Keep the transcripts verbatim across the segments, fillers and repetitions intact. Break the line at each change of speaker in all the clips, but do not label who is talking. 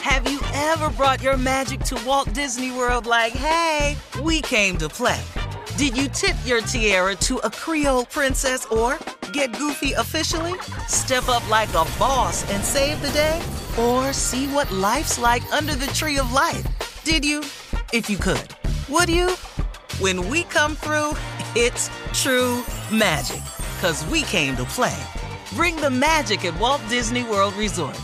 Have you ever brought your magic to Walt Disney World like, hey, we came to play? Did you tip your tiara to a Creole princess or get goofy officially? Step up like a boss and save the day? Or see what life's like under the tree of life? Did you? If you could. Would you? When we come through, it's true magic. 'Cause we came to play. Bring the magic at Walt Disney World Resort.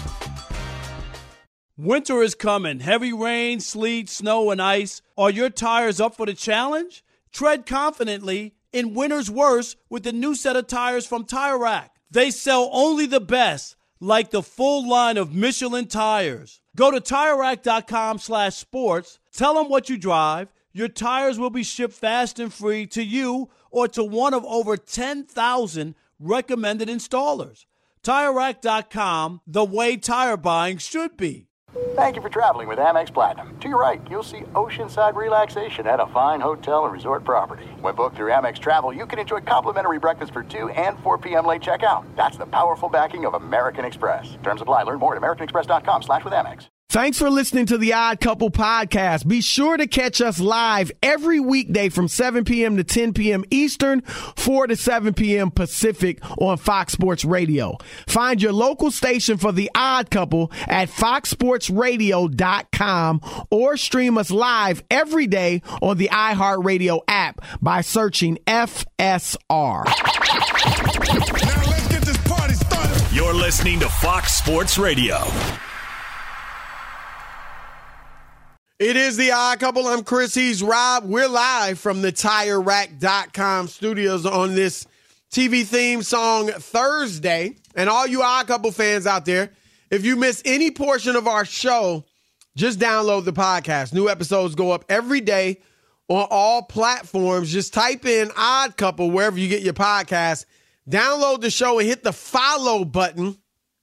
Winter is coming. Heavy rain, sleet, snow, and ice. Are your tires up for the challenge? Tread confidently in winter's worst with the new set of tires from Tire Rack. They sell only the best, like the full line of Michelin tires. Go to Tire Rack dot com slash sports. Tell them what you drive. Your tires will be shipped fast and free to you or to one of over ten thousand recommended installers. Tire Rack dot com, the way tire buying should be.
Thank you for traveling with Amex Platinum. To your right, you'll see oceanside relaxation at a fine hotel and resort property. When booked through Amex Travel, you can enjoy complimentary breakfast for two and four p.m. late checkout. That's the powerful backing of American Express. Terms apply. Learn more at americanexpress.com slash with Amex.
Thanks for listening to the Odd Couple podcast. Be sure to catch us live every weekday from seven p.m. to ten p.m. Eastern, four to seven p.m. Pacific on Fox Sports Radio. Find your local station for the Odd Couple at fox sports radio dot com or stream us live every day on the iHeartRadio app by searching F S R.
Now let's get this party started.
You're listening to Fox Sports Radio.
It is the Odd Couple. I'm Chris. He's Rob. We're live from the tire rack dot com studios on this T V theme song Thursday. And all you Odd Couple fans out there, if you miss any portion of our show, just download the podcast. New episodes go up every day on all platforms. Just type in Odd Couple wherever you get your podcast. Download the show and hit the follow button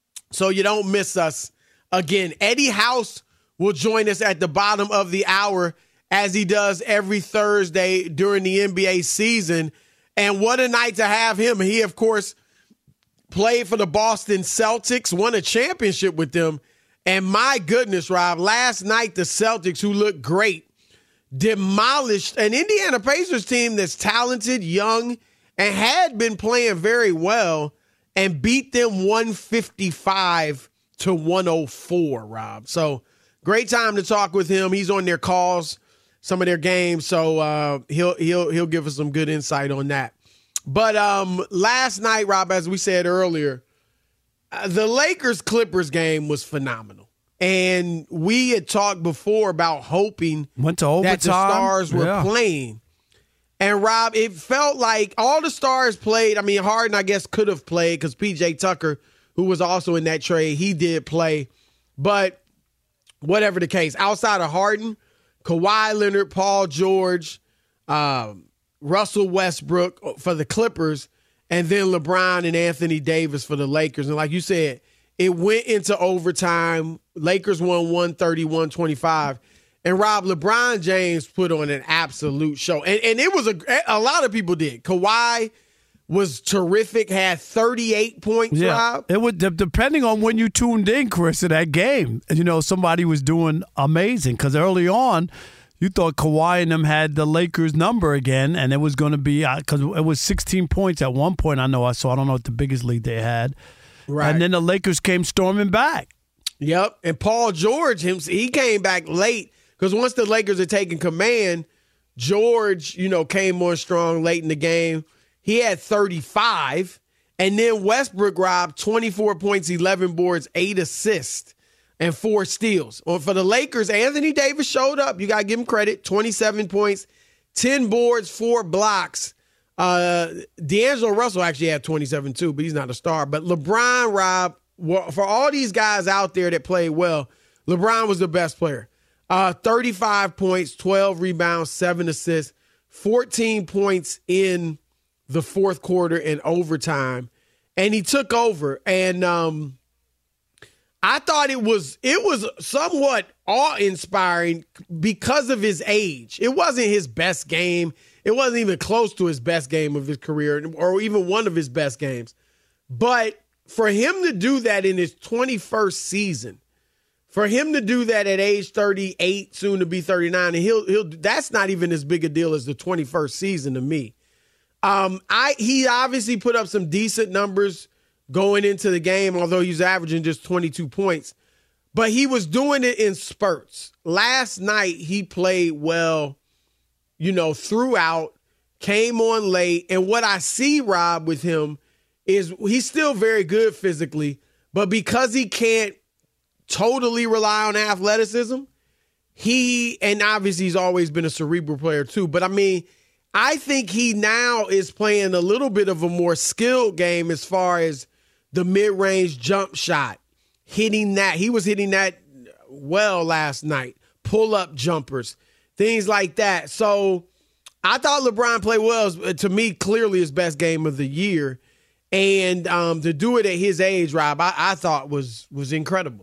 so you don't miss us again. Eddie House will join us at the bottom of the hour as he does every Thursday during the N B A season. And what a night to have him. He, of course, played for the Boston Celtics, won a championship with them. And my goodness, Rob, last night the Celtics, who looked great, demolished an Indiana Pacers team that's talented, young, and had been playing very well, and beat them one fifty-five to one oh four, Rob. So, great time to talk with him. He's on their calls, some of their games, so uh, he'll he'll he'll give us some good insight on that. But um, last night, Rob, as we said earlier, uh, the Lakers-Clippers game was phenomenal. And we had talked before about hoping
Went to overtime.
that the stars were
yeah.
playing. And, Rob, it felt like all the stars played. I mean, Harden, I guess, could have played because P J Tucker, who was also in that trade, he did play. But whatever the case, outside of Harden, Kawhi Leonard, Paul George, um, Russell Westbrook for the Clippers, and then LeBron and Anthony Davis for the Lakers. And like you said, it went into overtime. Lakers won one thirty-one twenty-five. And, Rob, LeBron James put on an absolute show. And, and it was a, a lot of people did. Kawhi was terrific, had thirty-eight points,
yeah.
Rob.
It would, depending on when you tuned in, Chris, to that game, you know, somebody was doing amazing because early on, you thought Kawhi and them had the Lakers number again, and it was going to be because it was sixteen points at one point. I know I saw. I don't know what the biggest lead they had,
Right.
And then the Lakers came storming back.
Yep, and Paul George, him, he came back late because once the Lakers had taken command, George, you know, came on strong late in the game. He had thirty-five, and then Westbrook, Rob, twenty-four points, eleven boards, eight assists, and four steals. Well, for the Lakers, Anthony Davis showed up. You got to give him credit. twenty-seven points, ten boards, four blocks. Uh, D'Angelo Russell actually had twenty-seven too, but he's not a star. But LeBron, Rob, for all these guys out there that played well, LeBron was the best player. Uh, thirty-five points, twelve rebounds, seven assists, fourteen points in the fourth quarter and overtime. And he took over. And um, I thought it was it was somewhat awe-inspiring because of his age. It wasn't his best game. It wasn't even close to his best game of his career or even one of his best games. But for him to do that in his twenty-first season, For him to do that at age thirty-eight, soon to be thirty-nine, and he'll he'll that's not even as big a deal as the twenty-first season to me. Um, I he obviously put up some decent numbers going into the game, although he's averaging just twenty-two points. But he was doing it in spurts. Last night he played well, you know, throughout, came on late, and what I see, Rob, with him is he's still very good physically, but because he can't totally rely on athleticism, he, and obviously he's always been a cerebral player too, but I mean, I think he now is playing a little bit of a more skilled game as far as the mid-range jump shot, hitting that. He was hitting that well last night, pull-up jumpers, things like that. So I thought LeBron played well. To me, clearly his best game of the year. And um, to do it at his age, Rob, I, I thought was was incredible.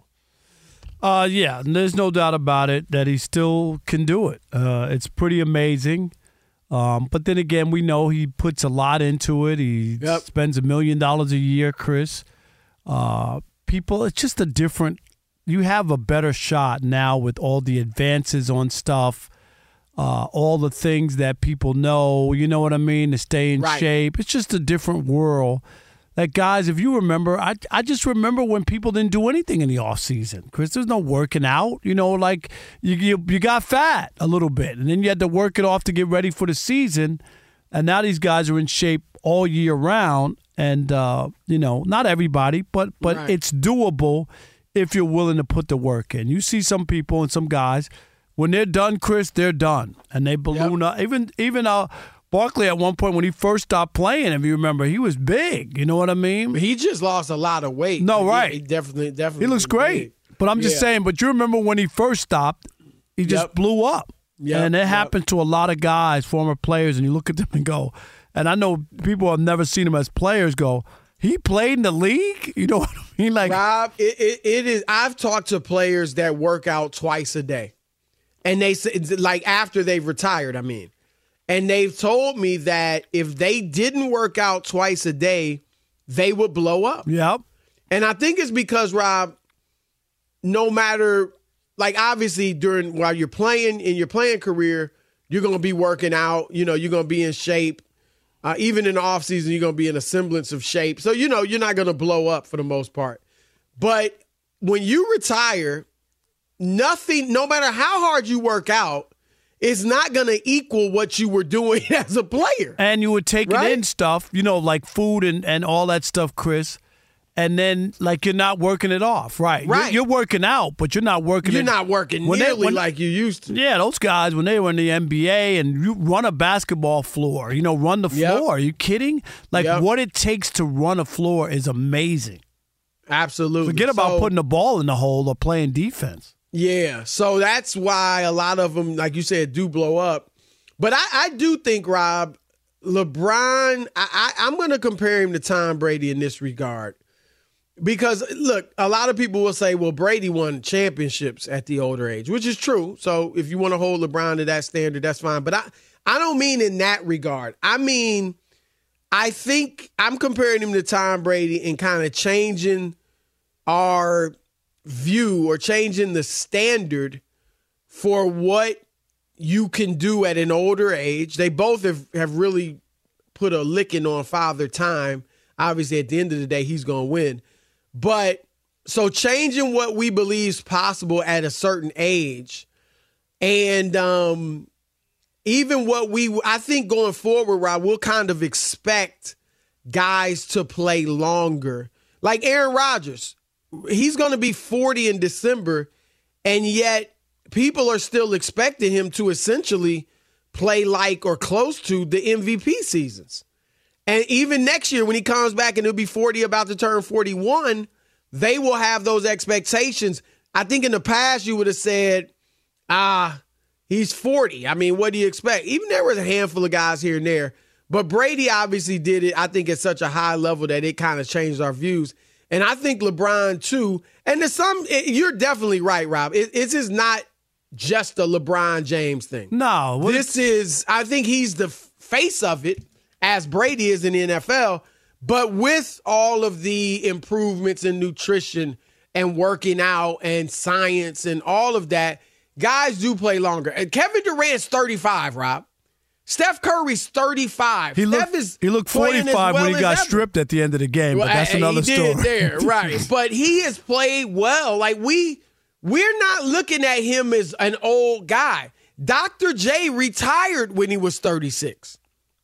Uh, yeah, there's no doubt about it that he still can do it. Uh, it's pretty amazing. Um, but then again, we know he puts a lot into it. He
yep.
spends a million dollars a year, Chris. Uh, people, it's just a different – you have a better shot now with all the advances on stuff, uh, all the things that people know, you know what I mean, to stay in
right.
shape. It's just a different world. Like, guys, if you remember, I I just remember when people didn't do anything in the offseason. Chris, there's no working out. You know, like, you, you you got fat a little bit, and then you had to work it off to get ready for the season. And now these guys are in shape all year round. And, uh, you know, not everybody, but, but
right.
it's doable if you're willing to put the work in. You see some people and some guys, when they're done, Chris, they're done. And they balloon
yep.
up. Even, even uh, Barkley at one point when he first stopped playing, if you remember, he was big. You know what I mean?
He just lost a lot of weight.
No,
he,
right.
He definitely, definitely.
He looks great. Big. But I'm just yeah. saying, but you remember when he first stopped, he just
yep.
blew up.
Yep.
And it
yep.
happened to a lot of guys, former players, and you look at them and go, and I know people have never seen him as players go, he played in the league? You know what I mean? Like,
Rob, it, it, it is. I've talked to players that work out twice a day. And they say, like, after they've retired, I mean. And they've told me that if they didn't work out twice a day, they would blow up.
Yep.
And I think it's because, Rob, no matter, like, obviously during, while you're playing, in your playing career, you're going to be working out. You know, you're going to be in shape. Uh, even in the offseason, you're going to be in a semblance of shape. So, you know, you're not going to blow up for the most part. But when you retire, nothing, no matter how hard you work out, it's not going to equal what you were doing as a player.
And you were taking
right?
in stuff, you know, like food and, and all that stuff, Chris. And then, like, you're not working it off, right?
Right.
You're, you're working out, but you're not working
You're
it.
not working
when
nearly
they, when,
like you used to.
Yeah, those guys, when they were in the N B A and you run a basketball floor, you know, run the floor.
Yep.
Are you kidding? Like,
Yep.
what it takes to run a floor is amazing.
Absolutely.
Forget about
So,
putting the ball in the hole or playing defense.
Yeah, so that's why a lot of them, like you said, do blow up. But I, I do think, Rob, LeBron, I, I, I'm going to compare him to Tom Brady in this regard. Because, look, a lot of people will say, well, Brady won championships at the older age, which is true. So if you want to hold LeBron to that standard, that's fine. But I, I don't mean in that regard. I mean, I think I'm comparing him to Tom Brady and kind of changing our view or changing the standard for what you can do at an older age. They both have, have really put a licking on Father Time. Obviously, at the end of the day, he's going to win. But so changing what we believe is possible at a certain age, and um, even what we, I think going forward, Rob, we'll kind of expect guys to play longer. Like Aaron Rodgers, he's going to be forty in December, and yet people are still expecting him to essentially play like or close to the M V P seasons. And even next year when he comes back and he'll be forty, about to turn forty-one, they will have those expectations. I think in the past you would have said, ah, he's forty. I mean, what do you expect? Even there was a handful of guys here and there. But Brady obviously did it, I think, at such a high level that it kind of changed our views. And I think LeBron, too. And there's some, you're definitely right, Rob. It, it's just not just a LeBron James thing.
No.
This is, I think he's the face of it, as Brady is in the N F L, but with all of the improvements in nutrition and working out and science and all of that, guys do play longer. And Kevin Durant's thirty-five, Rob. Steph Curry's thirty-five.
He
Steph
looked,
is
he looked forty-five
well
when he got
ever.
stripped at the end of the game, but that's
well,
another
he
story.
Did there, right. But he has played well. Like, we, we're not looking at him as an old guy. Doctor J retired when he was thirty-six,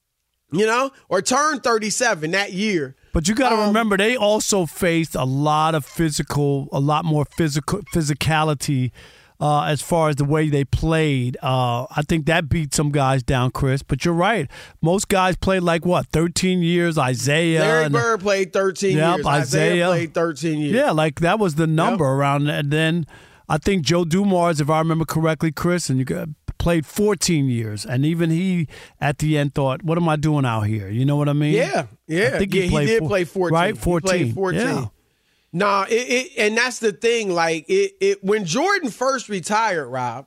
you know, or turned thirty-seven that year.
But you got to
Um,
remember, they also faced a lot of physical, a lot more physical physicality uh, as far as the way they played. Uh, I think that beat some guys down, Chris. But you're right. Most guys played like, what, thirteen years? Isaiah.
Larry
and-
Bird played thirteen
Yep,
years. Isaiah,
Isaiah.
played thirteen years.
Yeah, like that was the number
Yep.
around. And then I think Joe Dumars, if I remember correctly, Chris, and you got, played fourteen years. And even he, at the end, thought, what am I doing out here? You know what I mean?
Yeah, yeah.
I think
yeah,
he, played
did
four-
play fourteen.
Right,
He
fourteen.
played fourteen.
Yeah.
Nah, it, it, and that's the thing. Like, it, it, when Jordan first retired, Rob,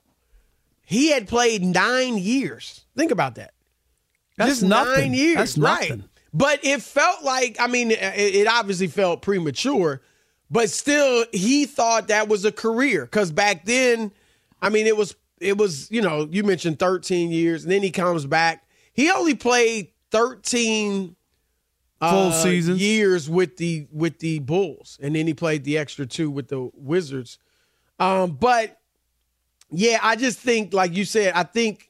he had played nine years. Think about that.
That's
Just
nothing.
nine years.
That's
right.
nothing.
But it felt like, I mean, it, it obviously felt premature, but still, he thought that was a career. Because back then, I mean, it was, it was, you know, you mentioned thirteen years, and then he comes back. He only played thirteen
Full
uh,
seasons.
years with the with the Bulls, and then he played the extra two with the Wizards. Um, but yeah, I just think, like you said, I think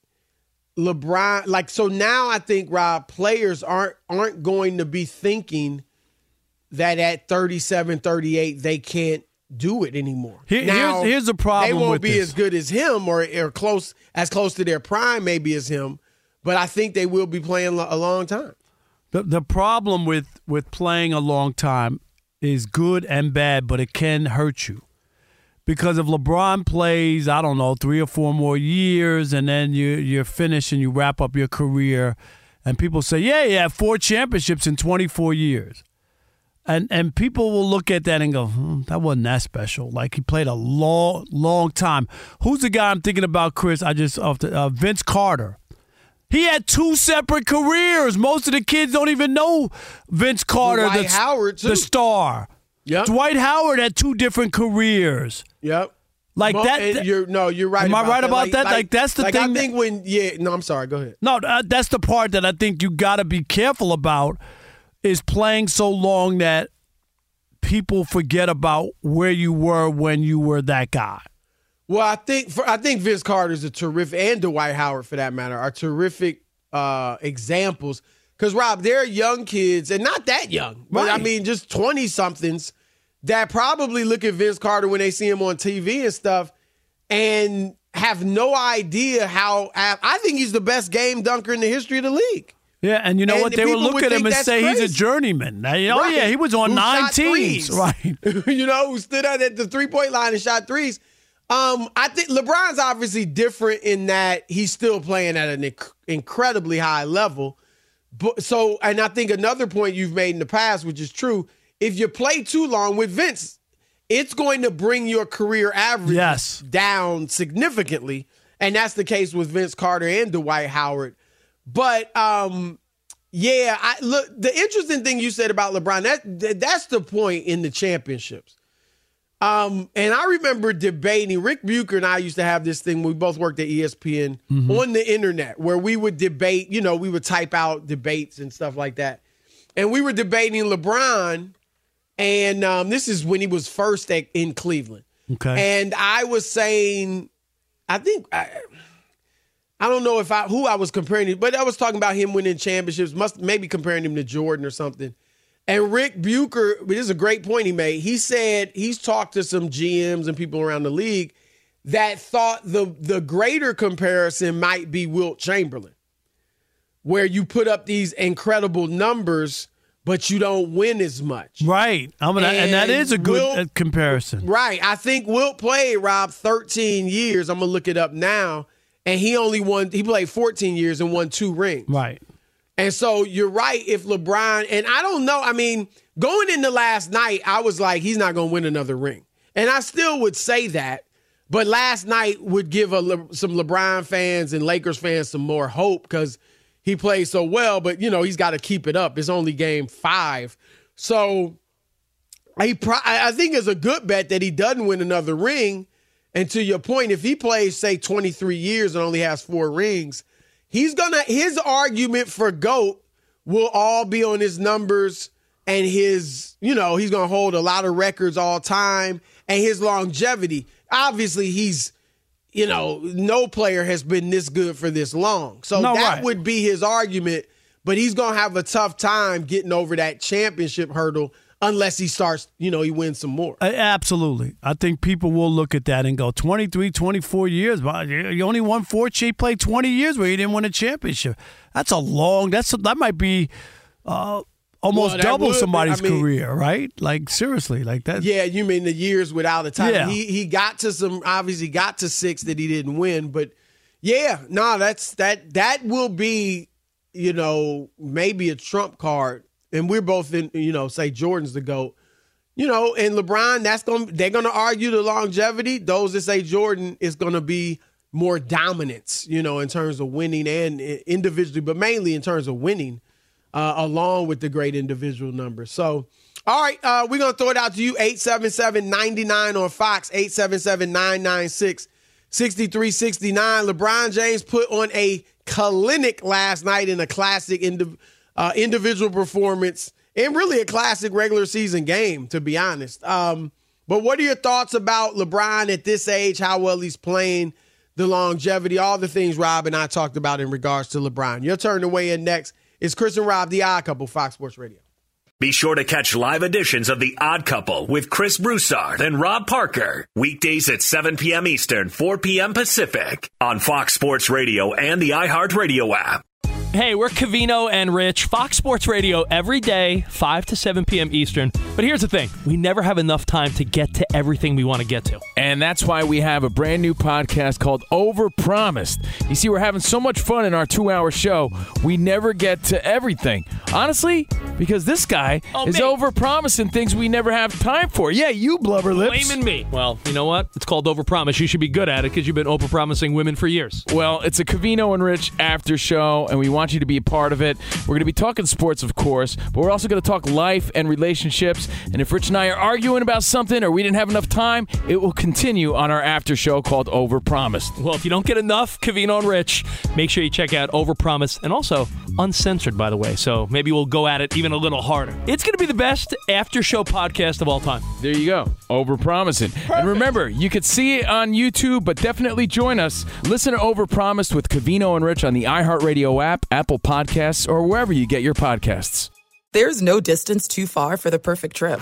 LeBron, like, so now I think, Rob, players aren't aren't going to be thinking that at thirty-seven, thirty-eight they can't do it anymore.
Here-
now,
here's- here's the problem
They won't
with
be
this.
as good as him, or, or close as close to their prime maybe as him, but I think they will be playing lo- a long time.
The the problem with, with playing a long time is good and bad, but it can hurt you. Because if LeBron plays, I don't know, three or four more years, and then you, you're finished and you wrap up your career, and people say, yeah, you have four championships in twenty-four years. And and people will look at that and go, hmm, that wasn't that special. Like, he played a long, long time. Who's the guy I'm thinking about, Chris? I just, off the, uh, Vince Carter. He had two separate careers. Most of the kids don't even know Vince Carter,
Dwight
the,
Howard, too.
the star.
Yep.
Dwight Howard had two different careers.
Yep.
Like
Mo-
that.
and you're, no, you're right.
Am I
about
right
that.
about that? Like, that's the
like,
thing
I think when, yeah, no, I'm sorry. Go ahead.
No, uh, that's the part that I think you got to be careful about, is playing so long that people forget about where you were when you were that guy.
Well, I think for, I think Vince Carter's a terrific, and Dwight Howard for that matter, are terrific uh, examples. Because, Rob, they're young kids, and not that young, but I
Right.
mean just twenty-somethings that probably look at Vince Carter when they see him on T V and stuff and have no idea how – I think he's the best game dunker in the history of the league.
Yeah, and you know
And
what?
the
They will
people
look
would
at him
think
and
that's
say he's a
crazy.
journeyman. Now, you know,
Right.
Oh, yeah, he was on
Who
nine
shot
teams.
threes.
Right.
You know, who stood out at the three-point line and shot threes. Um, I think LeBron's obviously different in that he's still playing at an inc- incredibly high level. But so, and I think another point you've made in the past, which is true, if you play too long with Vince, it's going to bring your career average
Yes.
down significantly. And that's the case with Vince Carter and Dwight Howard. But um, yeah, I look, the interesting thing you said about LeBron, that, that that's the point in the championships. Um, and I remember debating, Rick Bucher and I used to have this thing, we both worked at E S P N
Mm-hmm.
on the internet, where we would debate, you know, we would type out debates and stuff like that. And we were debating LeBron, and um, this is when he was first at, in Cleveland.
Okay.
And I was saying, I think, I, I don't know if I who I was comparing him, but I was talking about him winning championships, must maybe comparing him to Jordan or something. And Rick Bucher, this is a great point he made. He said he's talked to some G Ms and people around the league that thought the, the greater comparison might be Wilt Chamberlain, where you put up these incredible numbers, but you don't win as much.
Right. I'm gonna, and, and that
And
is a good
Wilt-
uh, comparison.
Right. I think Wilt played, Rob, thirteen years. I'm going to look it up now. And he only won, he played fourteen years and won two rings.
Right.
And so you're right, if LeBron, and I don't know, I mean, going into last night, I was like, he's not going to win another ring. And I still would say that, but last night would give a, Le- some LeBron fans and Lakers fans some more hope because he played so well, but, you know, he's got to keep it up. It's only game five. So He pro- I think it's a good bet that he doesn't win another ring. And to your point, if he plays, say, twenty-three years and only has four rings, he's gonna his argument for GOAT will all be on his numbers and his, you know, he's gonna hold a lot of records all time and his longevity. Obviously, he's, you know, no player has been this good for this long. So
no,
that
right.
would be his argument, but he's gonna have a tough time getting over that championship hurdle. Unless he starts, you know, he wins some more.
Uh, absolutely. I think people will look at that and go, twenty-three, twenty-four years. But you only won four. He played twenty years where he didn't win a championship. That's a long, That's that might be uh, almost
well,
double
would,
somebody's
I mean,
career, right? Like, seriously, like that.
Yeah, you mean the years without a title.
Yeah.
He, he got to some, obviously got to six that he didn't win. But, yeah, no, that's that that will be, you know, maybe a trump card. And we're both in, you know, say Jordan's the GOAT. You know, and LeBron, that's going they're going to argue the longevity. Those that say Jordan is going to be more dominance, you know, in terms of winning and individually, but mainly in terms of winning, uh, along with the great individual numbers. So, all right, uh, we're going to throw it out to you, eight seven seven, nine nine on Fox, eight seven seven, nine nine six, six three six nine. LeBron James put on a clinic last night in a classic individual. Uh, individual performance, and really a classic regular season game, to be honest. Um, but what are your thoughts about LeBron at this age, how well he's playing, the longevity, all the things Rob and I talked about in regards to LeBron? Your turn to weigh in next. It's Chris and Rob, The Odd Couple, Fox Sports Radio.
Be sure to catch live editions of The Odd Couple with Chris Broussard and Rob Parker. Weekdays at seven p.m. Eastern, four p.m. Pacific on Fox Sports Radio and the iHeartRadio app.
Hey, we're Covino and Rich, Fox Sports Radio every day, five to seven p.m. Eastern. But here's the thing. We never have enough time to get to everything we want to get to.
And that's why we have a brand new podcast called Overpromised. You see, we're having so much fun in our two-hour show, we never get to everything. Honestly, because this guy
oh,
is
me.
overpromising things we never have time for. Yeah, you blubber lips.
Blaming me. Well, you know what? It's called Overpromise. You should be good at it because you've been overpromising women for years.
Well, it's a Covino and Rich after show, and we want you to be a part of it. We're going to be talking sports, of course, but we're also going to talk life and relationships. And if Rich and I are arguing about something or we didn't have enough time, it will continue on our after show called Overpromised.
Well, if you don't get enough Covino and Rich, make sure you check out Overpromised, and also uncensored, by the way. So maybe we'll go at it even a little harder. It's going to be the best after show podcast of all time.
There you go. Overpromising. Perfect. And remember, you could see it on YouTube, but definitely join us. Listen to Overpromised with Covino and Rich on the iHeartRadio app, Apple Podcasts, or wherever you get your podcasts.
There's no distance too far for the perfect trip.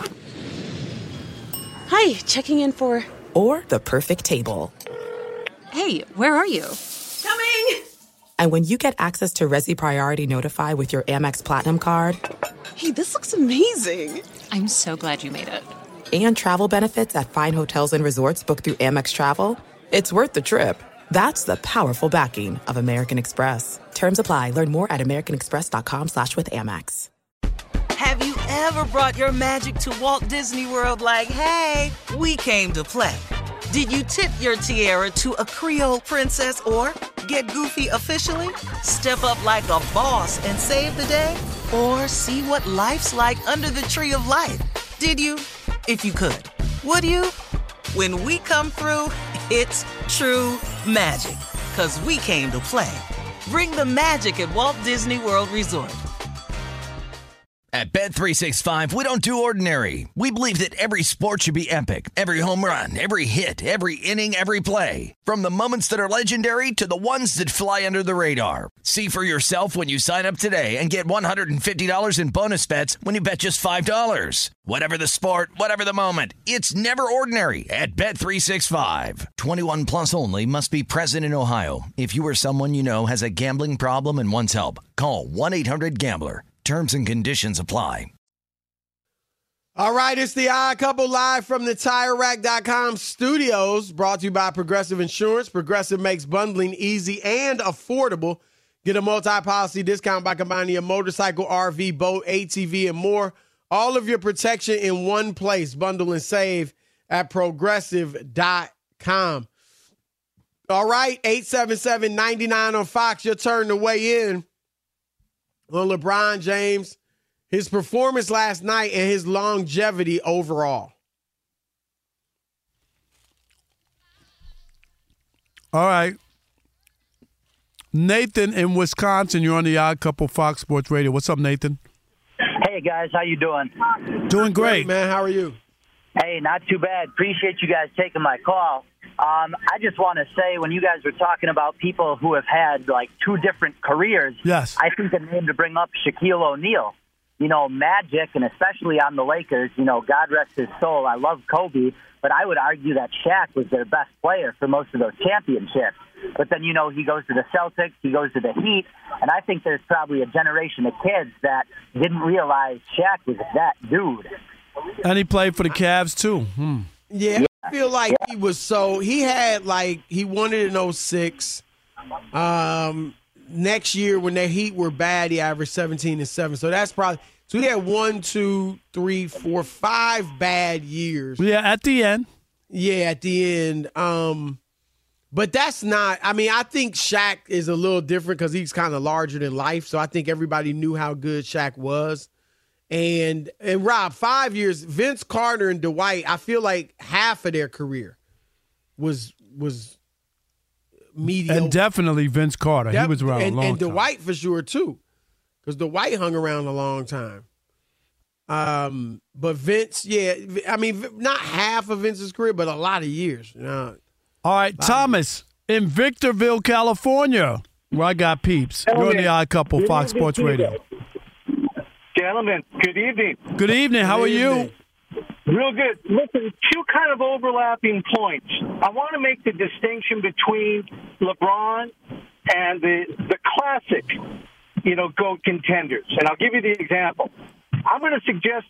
Hi, checking in for...
Or the perfect table.
Hey, where are you?
Coming! And when you get access to Resi Priority Notify with your Amex Platinum card...
Hey, this looks amazing. I'm so glad you made it.
And travel benefits at fine hotels and resorts booked through Amex Travel, it's worth the trip. That's the powerful backing of American Express. Terms apply. Learn more at americanexpress.com slash with Amex.
Have you ever brought your magic to Walt Disney World like, hey, we came to play? Did you tip your tiara to a Creole princess or get goofy officially? Step up like a boss and save the day? Or see what life's like under the tree of life? Did you? If you could. Would you? When we come through, it's true magic. 'Cause we came to play. Bring the magic at Walt Disney World Resort.
At Bet three sixty-five, we don't do ordinary. We believe that every sport should be epic. Every home run, every hit, every inning, every play. From the moments that are legendary to the ones that fly under the radar. See for yourself when you sign up today and get one hundred fifty dollars in bonus bets when you bet just five dollars. Whatever the sport, whatever the moment, it's never ordinary at Bet three sixty-five. twenty-one plus only. Must be present in Ohio. If you or someone you know has a gambling problem and wants help, call one eight hundred gambler. Terms and conditions apply.
All right, it's the Odd Couple live from the Tire Rack dot com studios, brought to you by Progressive Insurance. Progressive makes bundling easy and affordable. Get a multi-policy discount by combining your motorcycle, R V, boat, A T V, and more. All of your protection in one place. Bundle and save at Progressive dot com. All right, eight seven seven, nine nine on Fox. Your turn to weigh in on LeBron James his performance last night and his longevity overall.
All right. Nathan in Wisconsin, you're on the Odd Couple Fox Sports Radio. What's up, Nathan?
Hey, guys. How you doing?
Doing great.
Hey, man. How are you?
Hey, not too bad. Appreciate you guys taking my call. Um, I just want to say, when you guys were talking about people who have had, like, two different careers,
yes,
I think the name to bring up Shaquille O'Neal. You know, Magic, and especially on the Lakers, you know, God rest his soul. I love Kobe, but I would argue that Shaq was their best player for most of those championships. But then, you know, he goes to the Celtics, he goes to the Heat, and I think there's probably a generation of kids that didn't realize Shaq was that dude.
And he played for the Cavs, too. Hmm.
Yeah, I feel like he was so – he had, like, he won it in oh six. Um, next year when the Heat were bad, he averaged seventeen and seven. So that's probably – so he had one, two, three, four, five bad years.
Yeah, at the end.
Yeah, at the end. Um, but that's not – I mean, I think Shaq is a little different because he's kind of larger than life. So I think everybody knew how good Shaq was. And, and Rob, five years, Vince Carter and Dwight, I feel like half of their career was was mediocre.
And definitely Vince Carter.
Def-
he was around
and,
a long
and
time.
And Dwight for sure, too, because Dwight hung around a long time. Um, But Vince, yeah, I mean, not half of Vince's career, but a lot of years. You know?
All right, Thomas in Victorville, California, where I got peeps. You're on the Odd Couple, Fox Sports Radio.
Gentlemen, good evening.
Good evening. How are you?
Real good. Listen, two kind of overlapping points. I want to make the distinction between LeBron and the the classic, you know, GOAT contenders. And I'll give you the example. I'm going to suggest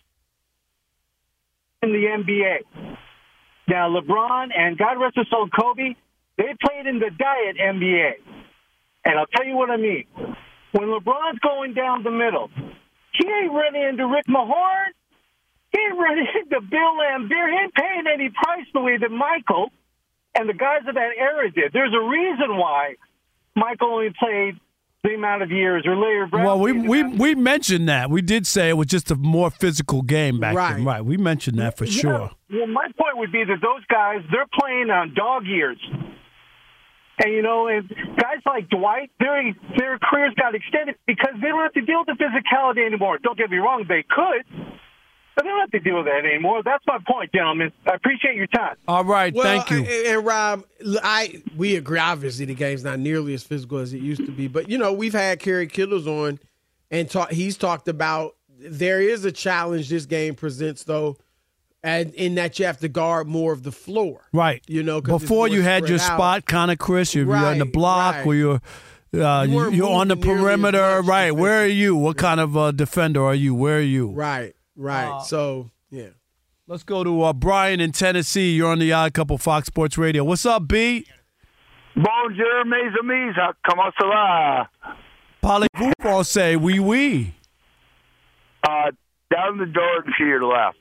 in the N B A. Now, LeBron and God rest his soul, Kobe, they played in the diet N B A. And I'll tell you what I mean. When LeBron's going down the middle, he ain't running into Rick Mahorn. He ain't running into Bill Laimbeer. He ain't paying any price the way that Michael and the guys of that era did. There's a reason why Michael only played the amount of years, or Larry Brown.
Well, we we we mentioned that. We did say it was just a more physical game back
right.
then. Right. We mentioned that for
yeah,
sure.
Well, my point would be that those guys, they're playing on dog years. And, you know, and guys like Dwight, their, their careers got extended because they don't have to deal with the physicality anymore. Don't get me wrong, they could, but they don't have to deal with that anymore. That's my point, gentlemen. I appreciate your time.
All right,
well,
thank you.
And, and Rob, I we agree. Obviously, the game's not nearly as physical as it used to be. But, you know, we've had Kerry Kittles on, and talk, he's talked about there is a challenge this game presents, though, and in that you have to guard more of the floor.
Right.
You know, 'cause
before
it's
you
more
had your
spread out.
spot, kind of, Chris. You're,
Right,
you're on the block,
right.
or you're uh,
You
you
weren't
you're on the
moving nearly as
perimeter.
much
Right. Where are
defensively.
you? What kind of uh, defender are you? Where are you?
Right, right.
Uh,
so, yeah.
Let's go to uh, Brian in Tennessee. You're on the Odd Couple, Fox Sports Radio. What's up, B?
Bonjour, mes amis. Comment ça va?
Parlez-vous français? Oui, oui.
Uh, down the door to your left.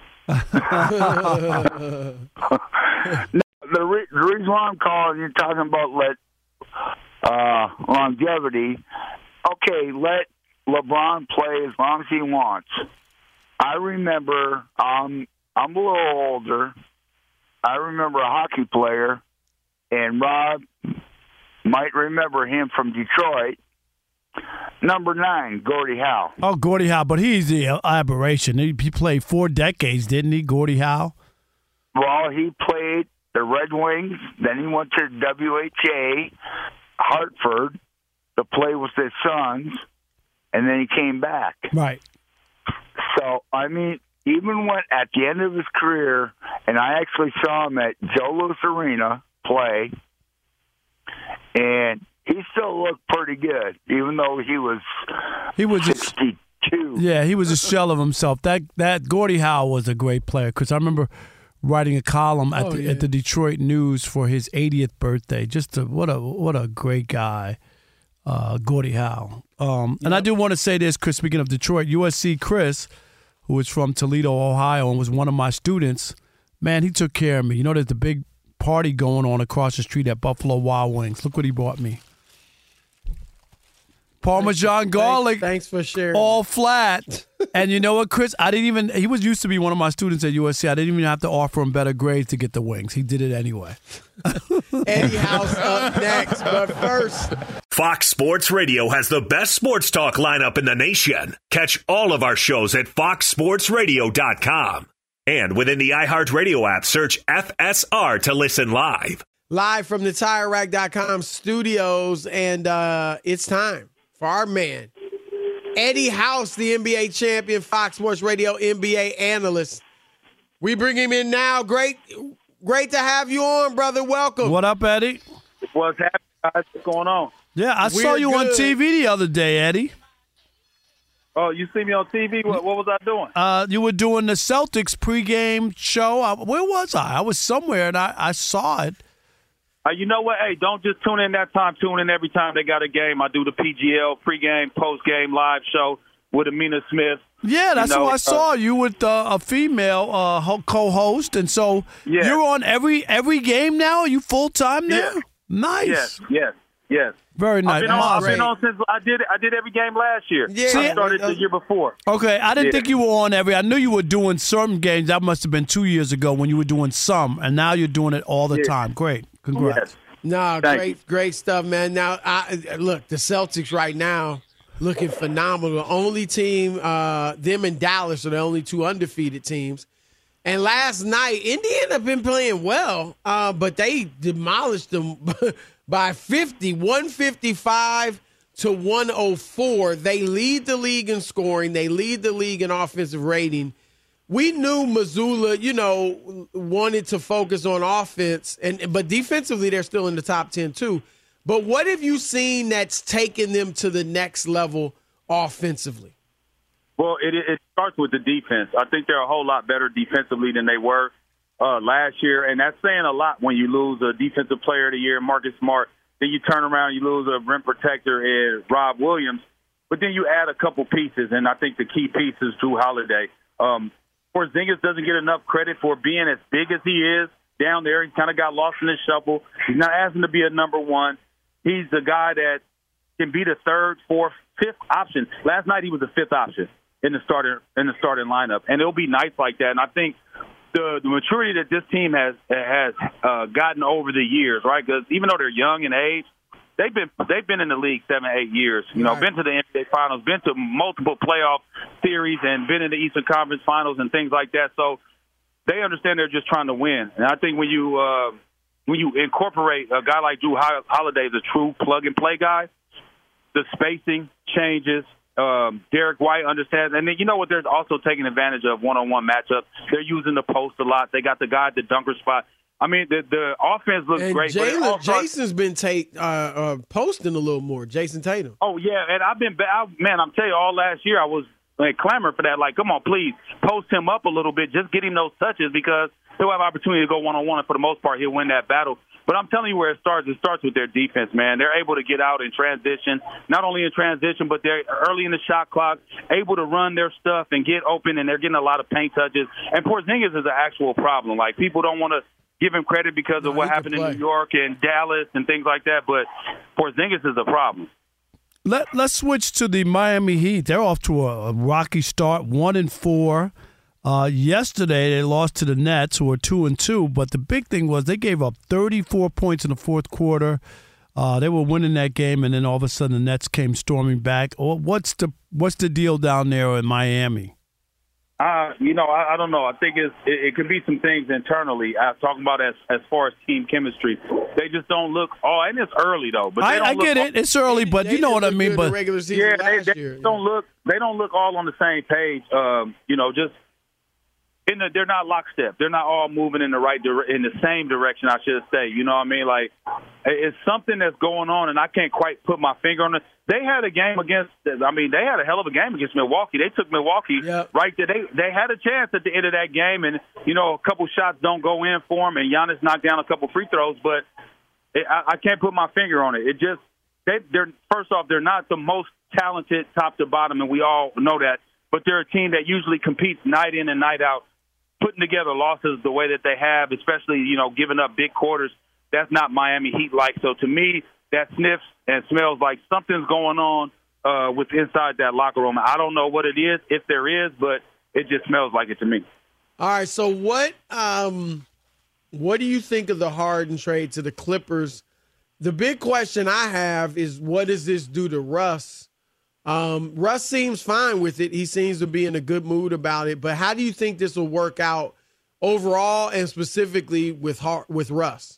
no, the, re- the reason why I'm calling, you're talking about let uh, longevity. Okay, let LeBron play as long as he wants. I remember, um, I'm a little older. I remember a hockey player, and Rob might remember him from Detroit. Number nine, Gordie Howe.
Oh, Gordie Howe, but he's the aberration. He, he played four decades, didn't he, Gordie Howe?
Well, he played the Red Wings. Then he went to W H A, Hartford, to play with his sons, and then he came back.
Right.
So, I mean, even when at the end of his career, and I actually saw him at Joe Louis Arena play, and he still looked pretty good, even though he was
he was
sixty-two.
A, yeah, he was a shell of himself. That that Gordie Howe was a great player because I remember writing a column at
Oh,
the
yeah.
at the Detroit News for his eightieth birthday. Just a, what a what a great guy, uh, Gordie Howe. Um, and I do want to say this, Chris. Speaking of Detroit, U S C Chris, who is from Toledo, Ohio, and was one of my students. Man, he took care of me. You know, there's the big party going on across the street at Buffalo Wild Wings. Look what he bought me. Parmesan garlic.
Thanks, thanks for sharing.
All flat. And you know what, Chris? I didn't even, he was used to be one of my students at U S C. I didn't even have to offer him better grades to get the wings. He did it anyway.
Eddie House up next, but first.
Fox Sports Radio has the best sports talk lineup in the nation. Catch all of our shows at fox sports radio dot com. And within the iHeartRadio app, search F S R to listen live.
Live from the tire rack dot com studios, and uh, it's time for our man, Eddie House, the N B A champion, Fox Sports Radio N B A analyst. We bring him in now. Great, great to have you on, brother. Welcome.
What up, Eddie?
What's happening, guys? What's going on?
Yeah, I
We're
saw you
good.
on T V the other day, Eddie.
Oh, you see me on T V? What, what was I doing?
Uh, you were doing the Celtics pregame show. I, where was I? I was somewhere, and I, I saw it.
Uh, you know what? Hey, don't just tune in that time. Tune in every time they got a game. I do the P G L pregame, postgame live show with Amina Smith.
Yeah, that's
you know,
what I saw.
Uh,
you with uh, a female uh, ho- co-host, and so
Yeah.
you're on every every game now. Are you full time there?
Yeah.
Nice.
Yes, yes, yes.
Very nice.
I've been, on, I've
Great.
been on since I did. I did every game last year.
Yeah.
I started the year before.
Okay, I didn't
Yeah.
think you were on every. I knew you were doing some games. That must have been two years ago when you were doing some, and now you're doing it all the
Yeah.
time. Great, congrats.
Yes.
No,
Thank
great, great stuff, man. Now, I, look, the Celtics right now looking phenomenal. The only team, uh, them and Dallas are the only two undefeated teams. And last night, Indiana been playing well, uh, but they demolished them by fifty, one fifty-five to one oh four. They lead the league in scoring. They lead the league in offensive rating. We knew Missoula, you know, wanted to focus on offense, and but defensively they're still in the top ten too. But what have you seen that's taken them to the next level offensively?
Well, it, it starts with the defense. I think they're a whole lot better defensively than they were uh, last year, and that's saying a lot when you lose a defensive player of the year, Marcus Smart. Then you turn around, you lose a rim protector in Rob Williams, but then you add a couple pieces, and I think the key piece is Drew Holiday. Um, Porzingis doesn't get enough credit for being as big as he is down there. He kind of got lost in his shuffle. He's not asking to be a number one. He's the guy that can be the third, fourth, fifth option. Last night he was the fifth option in the starter in the starting lineup, and it'll be nights like that. And I think the, the maturity that this team has has uh, gotten over the years, right? Because even though they're young in age, they've been they've been in the league seven, eight years. You know,
Right.
been to the N B A Finals, been to multiple playoff series, and been in the Eastern Conference Finals and things like that. So they understand they're just trying to win. And I think when you uh, when you incorporate a guy like Drew Holiday, the true plug and play guy, the spacing changes. Um, Derek White understands, and then you know what? They're also taking advantage of one-on-one matchups. They're using the post a lot. They got the guy at the dunker spot. I mean, the the offense looks
And
great. but it
Jalen,
all starts-
Jason's been take, uh, uh, posting a little more. Jason Tatum.
Oh yeah, and I've been, I, man. I'm telling you, all last year I was like clamoring for that. Like, come on, please post him up a little bit, just get him those touches because he'll have opportunity to go one on one, and for the most part, he'll win that battle. But I'm telling you where it starts. It starts with their defense, man. They're able to get out in transition, not only in transition, but they're early in the shot clock, able to run their stuff and get open, and they're getting a lot of paint touches. And Porzingis is an actual problem. Like, people don't want to give him credit because of
No,
what
he can
happened in
play.
New York and Dallas and things like that, but Porzingis is a problem.
Let Let's switch to the Miami Heat. They're off to a, a rocky start, one and four. Uh, yesterday they lost to the Nets, who are two and two. But the big thing was they gave up thirty-four points in the fourth quarter. Uh, they were winning that game, and then all of a sudden the Nets came storming back. Or what's the What's the deal down there in Miami?
Uh, you know, I, I don't know. I think it's, it, it could be some things internally. I'm talking about as as far as team chemistry. They just don't look. Oh, and it's early though. But they
I,
don't
I
look
get it. It's early, but
They
you know
did
what I
look
mean.
good in
But
the regular season
yeah, they,
last
they
year.
don't look. They don't look all on the same page. Um, you know, just in the, they're not lockstep. They're not all moving in the right dire- in the same direction. I should say. You know what I mean? Like, it's something that's going on, and I can't quite put my finger on it. They had a game against. I mean, they had a hell of a game against Milwaukee. They took Milwaukee
Yep.
right there. They they had a chance at the end of that game, and you know, a couple shots don't go in for them, and Giannis knocked down a couple free throws, but it, I, I can't put my finger on it. It just they they're first off, they're not the most talented top to bottom, and we all know that. But they're a team that usually competes night in and night out, putting together losses the way that they have, especially, you know, giving up big quarters. That's not Miami Heat like. So to me, that sniffs and smells like something's going on uh, with inside that locker room. I don't know what it is, if there is, but it just smells like it to me.
All right, so what um, what do you think of the Harden trade to the Clippers? The big question I have is, what does this do to Russ? Um, Russ seems fine with it. He seems to be in a good mood about it. But how do you think this will work out overall and specifically with with Russ?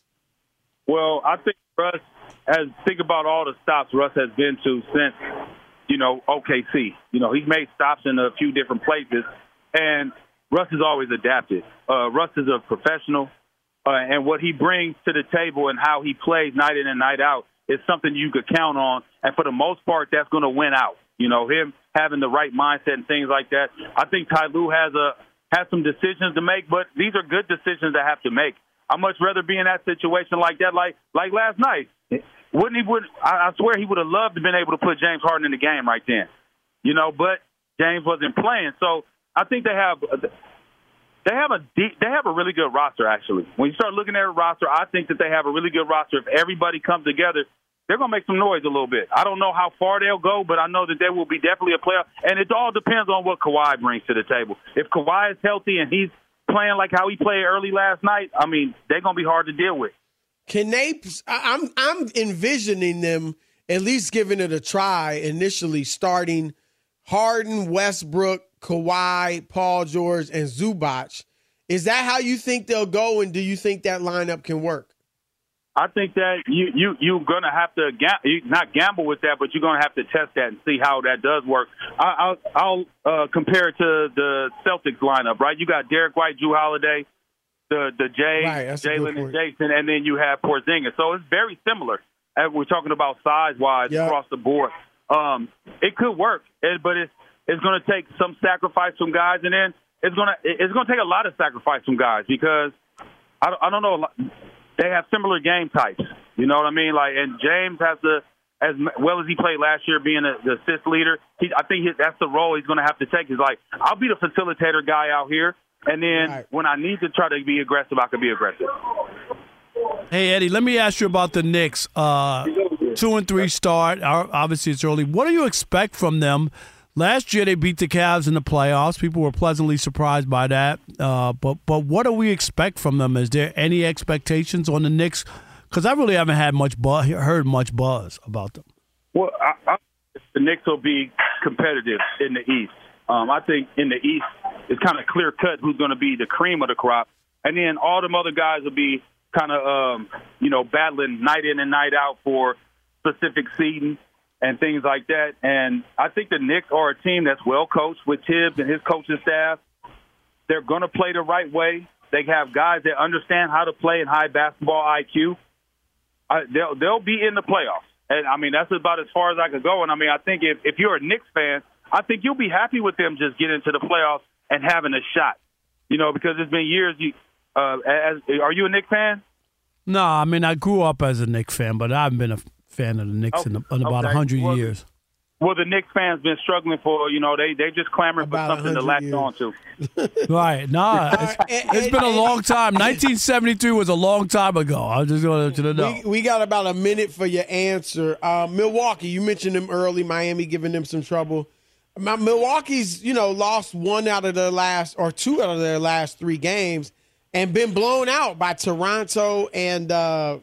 Well, I think Russ has think about all the stops Russ has been to since, you know, O K C. You know, he's made stops in a few different places, and Russ has always adapted. Uh, Russ is a professional, uh, and what he brings to the table and how he plays night in and night out is something you could count on. And for the most part, that's going to win out. You know, him having the right mindset and things like that. I think Ty Lue has a has some decisions to make, but these are good decisions to have to make. I'd much rather be in that situation like that, like like last night. Wouldn't he? Would I, I swear he would have loved to have been able to put James Harden in the game right then, you know. But James wasn't playing, so I think they have they have a deep, they have a really good roster. Actually, when you start looking at a roster, I think that they have a really good roster. If everybody comes together, they're gonna make some noise a little bit. I don't know how far they'll go, but I know that they will be definitely a player. And it all depends on what Kawhi brings to the table. If Kawhi is healthy and he's playing like how he played early last night, I mean, they're gonna be hard to deal with.
Can they? I'm I'm envisioning them at least giving it a try initially, starting Harden, Westbrook, Kawhi, Paul George, and Zubac. Is that how you think they'll go, and do you think that lineup can work?
I think that you you you're gonna have to ga- not gamble with that, but you're gonna have to test that and see how that does work. I, I'll I'll uh, compare it to the Celtics lineup, right? You got Derek White, Jrue Holiday, the the Jay,
right,
Jalen, and Jason, and then you have Porzingis. So it's very similar. As we're talking about size wise yep. across the board. Um, it could work, it, but it's it's going to take some sacrifice from guys, and then it's going to it's going to take a lot of sacrifice from guys because I don't, I don't know. They have similar game types. You know what I mean? Like, and James has to, as well as he played last year, being a, the assist leader. He, I think he, that's the role he's going to have to take. Is like, I'll be the facilitator guy out here. And then right. when I need to try to be aggressive, I can be aggressive.
Hey, Eddie, let me ask you about the Knicks. Uh, two and three start. Obviously, it's early. What do you expect from them? Last year, they beat the Cavs in the playoffs. People were pleasantly surprised by that. Uh, but but what do we expect from them? Is there any expectations on the Knicks? Because I really haven't had much buzz, heard much buzz about them.
Well, I, I, the Knicks will be competitive in the East. Um, I think in the East, it's kind of clear cut who's going to be the cream of the crop, and then all them other guys will be kind of um, you know battling night in and night out for specific seeding and things like that. And I think the Knicks are a team that's well coached with Tibbs and his coaching staff. They're going to play the right way. They have guys that understand how to play in high basketball I Q. Uh, they'll they'll be in the playoffs. And I mean, that's about as far as I could go. And I mean, I think if, if you're a Knicks fan, I think you'll be happy with them just getting to the playoffs and having a shot. You know, because it's been years. You, uh, as are you a Knicks fan?
No, I mean, I grew up as a Knicks fan, but I haven't been a fan of the Knicks okay. in, the, in about a okay. hundred
well,
years.
Well, the Knicks fans been struggling for, you know, they they just clamoring for something to latch years. on to.
Right. Nah, it's, it's been a long time. nineteen seventy-three was a long time ago. I'm just going to let you know.
We, we got about a minute for your answer. Uh, Milwaukee, you mentioned them early. Miami giving them some trouble. Milwaukee's, you know, lost one out of their last, or two out of their last three games and been blown out by Toronto and uh,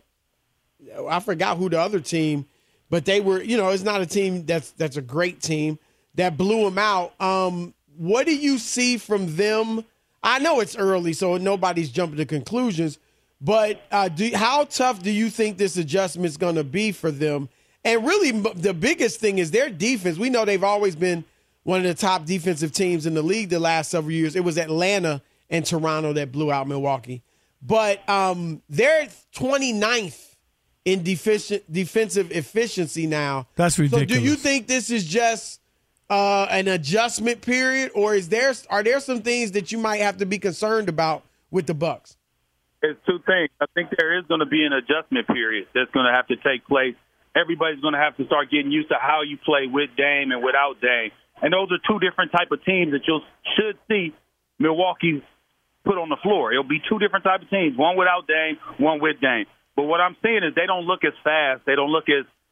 I forgot who the other team, but they were, you know, it's not a team that's that's a great team that blew them out. Um, what do you see from them? I know it's early, so nobody's jumping to conclusions, but uh, do, how tough do you think this adjustment is going to be for them? And really, the biggest thing is their defense. We know they've always been one of the top defensive teams in the league the last several years. It was Atlanta and Toronto that blew out Milwaukee. But um, they're twenty-ninth in deficient, defensive efficiency now.
That's ridiculous.
So do you think this is just uh, an adjustment period, or is there are there some things that you might have to be concerned about with the Bucks?
It's two things. I think there is going to be an adjustment period that's going to have to take place. Everybody's going to have to start getting used to how you play with Dame and without Dame. And those are two different type of teams that you should see Milwaukee put on the floor. It'll be two different type of teams, one without Dame, one with Dame. But what I'm seeing is they don't look as fast. They don't look as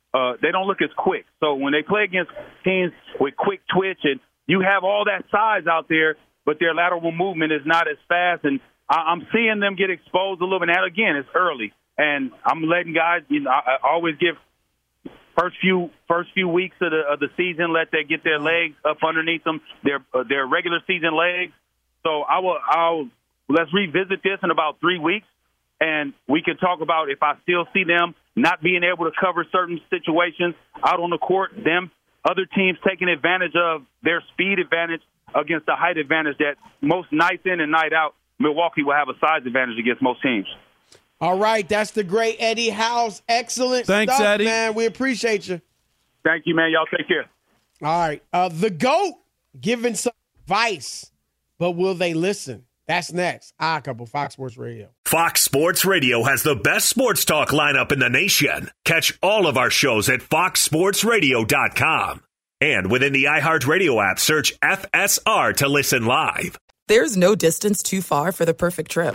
uh, they don't look as quick. So when they play against teams with quick twitch and you have all that size out there, but their lateral movement is not as fast, and I, I'm seeing them get exposed a little bit. And again, it's early, and I'm letting guys. You know, I, I always give first few first few weeks of the of the season, let they get their legs up underneath them, their uh, their regular season legs. So I will I'll let's revisit this in about three weeks, and we can talk about if I still see them not being able to cover certain situations out on the court, them other teams taking advantage of their speed advantage against the height advantage that most nights in and night out, Milwaukee will have a size advantage against most teams.
All right, that's the great Eddie House. Excellent
Thanks,
stuff,
Eddie.
man. We appreciate you.
Thank you, man. Y'all take care.
All right. Uh, the GOAT giving some advice, but will they listen? That's next. Odd Couple, Fox Sports Radio.
Fox Sports Radio has the best sports talk lineup in the nation. Catch all of our shows at fox sports radio dot com. And within the iHeartRadio app, search F S R to listen live.
There's no distance too far for the perfect trip.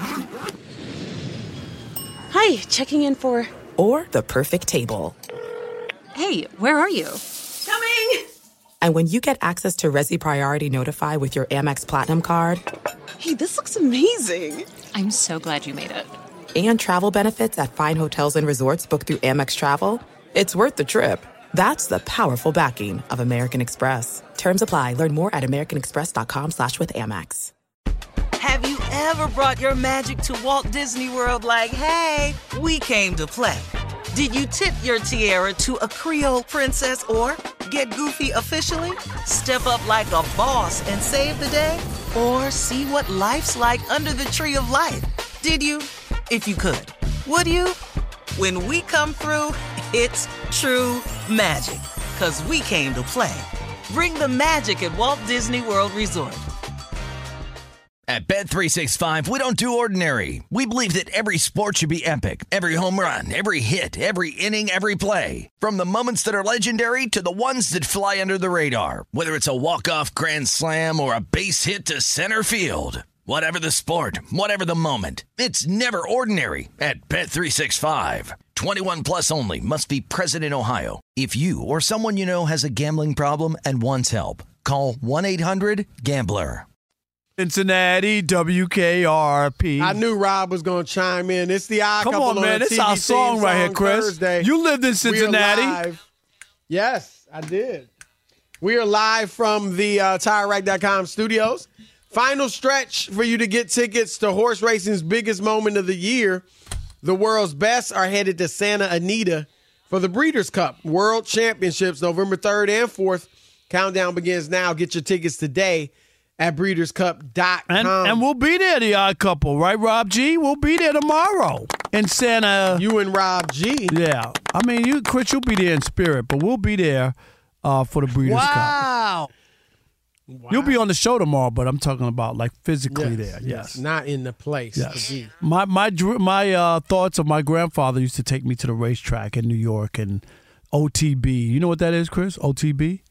Hi, checking in for...
Or the perfect table.
Hey, where are you? Coming!
And when you get access to Resi Priority Notify with your Amex Platinum card...
Hey, this looks amazing. I'm so glad you made it.
And travel benefits at fine hotels and resorts booked through Amex Travel, it's worth the trip. That's the powerful backing of American Express. Terms apply. Learn more at americanexpress.com slash with Amex.
Have you ever brought your magic to Walt Disney World like, hey, we came to play? Did you tip your tiara to a Creole princess or get goofy officially? Step up like a boss and save the day? Or see what life's like under the tree of life? Did you? If you could. Would you? When we come through, it's true magic. 'Cause we came to play. Bring the magic at Walt Disney World Resort.
At Bet three sixty-five, we don't do ordinary. We believe that every sport should be epic. Every home run, every hit, every inning, every play. From the moments that are legendary to the ones that fly under the radar. Whether it's a walk-off grand slam or a base hit to center field. Whatever the sport, whatever the moment. It's never ordinary at Bet three sixty-five. twenty-one plus only. Must be present in Ohio. If you or someone you know has a gambling problem and wants help, call one eight hundred gambler.
Cincinnati, W K R P.
I knew Rob was going to chime in. It's the Odd
Come
Couple
on,
on
man.
the
It's
T V
our song right here, Chris.
Thursday.
You lived in
We are
Cincinnati.
live. Yes, I did. We are live from the uh, Tire Rack dot com studios. Final stretch for you to get tickets to horse racing's biggest moment of the year. The world's best are headed to Santa Anita for the Breeders' Cup World Championships November third and fourth. Countdown begins now. Get your tickets today at breeders cup dot com.
And, and we'll be there, the Odd Couple, right, Rob G? We'll be there tomorrow in Santa.
You and Rob G.
Yeah. I mean, you, Chris, you'll be there in spirit, but we'll be there uh, for the Breeders' Cup.
Wow.
Wow. You'll be on the show tomorrow, but I'm talking about like physically
Yes,
there.
yes.
Yes.
Not in the place.
Yes.
to be.
My my dr- my uh, thoughts of my grandfather used to take me to the racetrack in New York and O T B. You know what that is, Chris? O T B?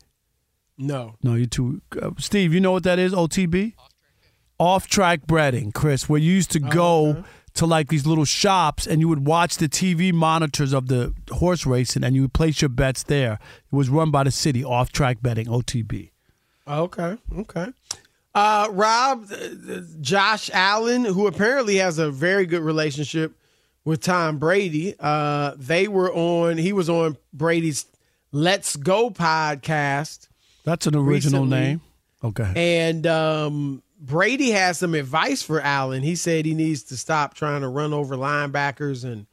No.
No, you too. Uh, Steve, you know what that is, O T B? Off-track betting, Chris, where you used to go
Oh, okay.
to like these little shops and you would watch the T V monitors of the horse racing and you would place your bets there. It was run by the city, off-track betting, O T B.
Okay. Okay. Uh, Rob, uh, Josh Allen, who apparently has a very good relationship with Tom Brady, uh, they were on, he was on Brady's Let's Go podcast.
That's an original
recently.
name. Okay.
And um, Brady has some advice for Allen. He said he needs to stop trying to run over linebackers and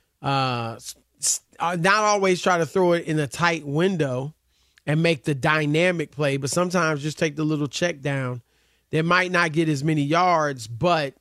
uh, s- s- uh, not always try to throw it in a tight window and make the dynamic play, but sometimes just take the little check down that might not get as many yards, but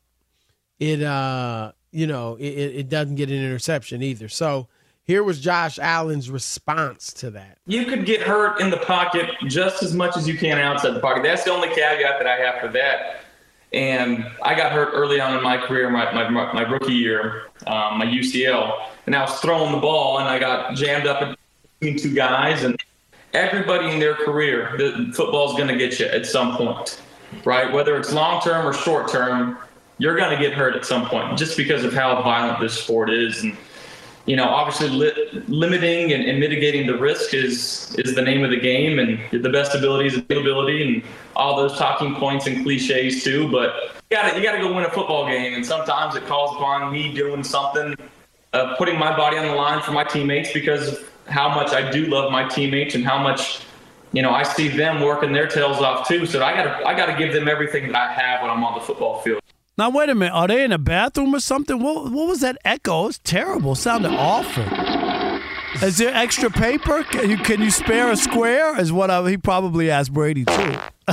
it, uh, you know, it, it doesn't get an interception either. So here was Josh Allen's response to that.
You could get hurt in the pocket just as much as you can outside the pocket. That's the only caveat that I have for that. And I got hurt early on in my career, my my, my rookie year, um, my U C L, and I was throwing the ball, and I got jammed up between two guys, and everybody in their career, the football's going to get you at some point, right? Whether it's long-term or short-term, you're going to get hurt at some point just because of how violent this sport is. And you know, obviously li- limiting and, and mitigating the risk is is the name of the game, and the best ability is availability, and all those talking points and cliches too. But you got you got to go win a football game, and sometimes it calls upon me doing something, uh, putting my body on the line for my teammates, because of how much I do love my teammates and how much, you know, I see them working their tails off too. So I got to I got to give them everything that I have when I'm on the football field.
Now, wait a minute. Are they in a bathroom or something? What, what was that echo? It's terrible. It sounded awful. Is there extra paper? Can you, can you spare a square? Is what I, he probably asked Brady, too.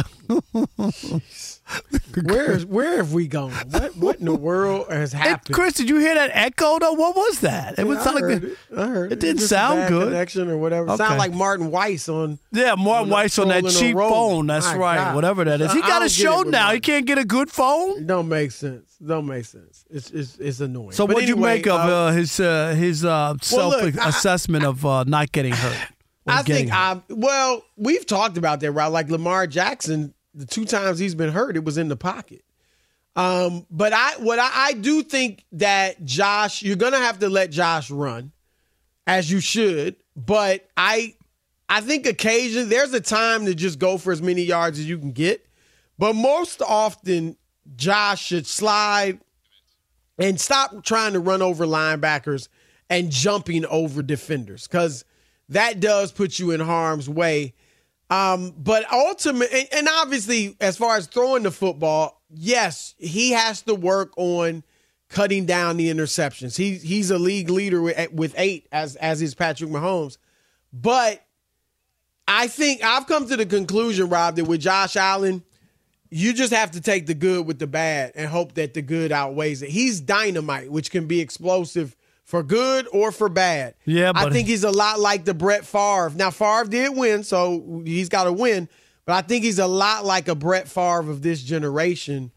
Where where have we gone? What what in the world has happened?
It, Chris, did you hear that echo though? What was that? It
Yeah,
was
I
sound
heard
like
it. I heard
it.
it.
Didn't
Just a
sound
bad
good.
connection or whatever.
Okay.
Sound like Martin Weiss on.
Yeah, Martin Weiss on that
Rolling
cheap
Road.
phone. That's
My
right.
God.
Whatever that is. He
I
got
don't
a
get
show
it with
now.
Martin.
He can't get a good phone.
It don't make sense. Don't make sense. It's it's it's annoying.
So
But
what'd you
anyway,
make of
uh,
uh, his uh, his uh,
Well, look,
self-assessment of uh, not getting hurt? Or
I
getting
think
hurt?
I well, we've talked about that, right? Like Lamar Jackson, the two times he's been hurt, it was in the pocket. Um, but I what I, I do think that Josh, you're gonna have to let Josh run, as you should. But I I think occasionally there's a time to just go for as many yards as you can get. But most often, Josh should slide and stop trying to run over linebackers and jumping over defenders, because that does put you in harm's way. Um, but ultimately, and obviously, as far as throwing the football, yes, he has to work on cutting down the interceptions. He he's a league leader with, with eight, as as is Patrick Mahomes. But I think I've come to the conclusion, Rob, that with Josh Allen, you just have to take the good with the bad and hope that the good outweighs it. He's dynamite, which can be explosive for good or for bad.
Yeah,
I
but
think he's a lot like the Brett Favre. Now, Favre did win, so he's got to win. But I think he's a lot like a Brett Favre of this generation,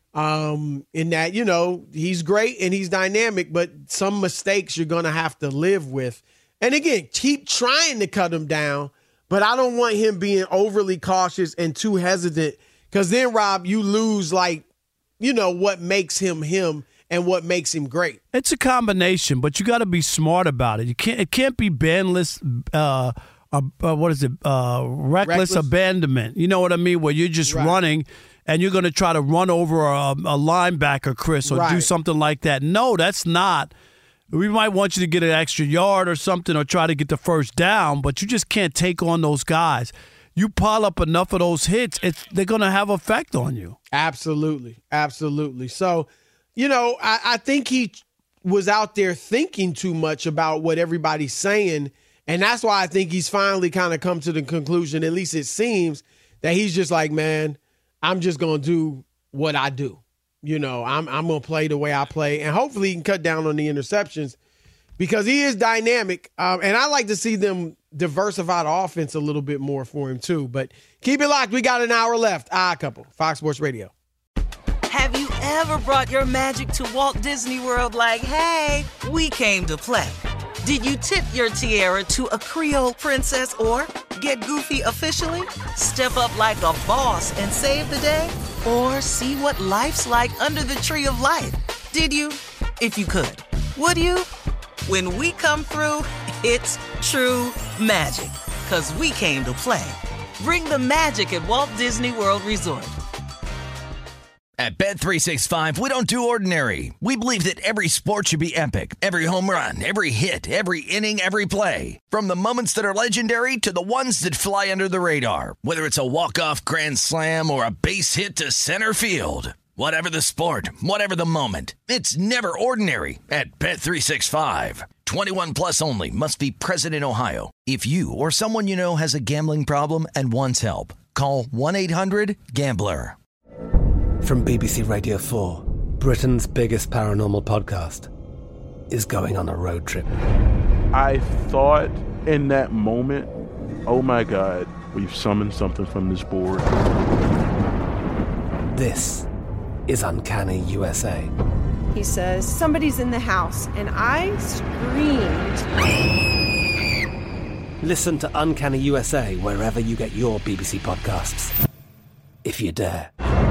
um, in that, you know, he's great and he's dynamic, but some mistakes you're going to have to live with. And again, keep trying to cut him down, but I don't want him being overly cautious and too hesitant, because then, Rob, you lose, like, you know, what makes him him and what makes him great.
It's a combination, but you got to be smart about it. You can't. It can't be bandless. Uh, uh, uh, what is it? Uh, reckless,
Reckless?
abandonment. You know what I mean? Where you're just
Right.
running and you're going to try to run over a, a linebacker, Chris, or do
Right.
something like that. No, that's not. We might want you to get an extra yard or something, or try to get the first down, but you just can't take on those guys. You pile up enough of those hits, it's they're going to have effect on you.
Absolutely. Absolutely. So, you know, I, I think he was out there thinking too much about what everybody's saying. And that's why I think he's finally kind of come to the conclusion, at least it seems, that he's just like, man, I'm just going to do what I do. You know, I'm I'm going to play the way I play. And hopefully he can cut down on the interceptions, because he is dynamic. Um, and I like to see them diversify the offense a little bit more for him too. But keep it locked. We got an hour left. Odd Couple, Fox Sports Radio.
Have you ever brought your magic to Walt Disney World like, hey, we came to play? Did you tip your tiara to a Creole princess or get goofy officially? Step up like a boss and save the day? Or see what life's like under the tree of life? Did you? If you could. Would you? When we come through, it's true magic. 'Cause we came to play. Bring the magic at Walt Disney World Resort.
At Bet three sixty-five, we don't do ordinary. We believe that every sport should be epic. Every home run, every hit, every inning, every play. From the moments that are legendary to the ones that fly under the radar. Whether it's a walk-off grand slam or a base hit to center field. Whatever the sport, whatever the moment. It's never ordinary at Bet three sixty-five. twenty-one plus only. Must be present in Ohio. If you or someone you know has a gambling problem and wants help, call one eight hundred gambler.
From B B C Radio four, Britain's biggest paranormal podcast is going on a road trip.
I thought in that moment, oh my God, we've summoned something from this board.
This is Uncanny U S A.
He says, somebody's in the house, and I screamed.
Listen to Uncanny U S A wherever you get your B B C podcasts, if you dare.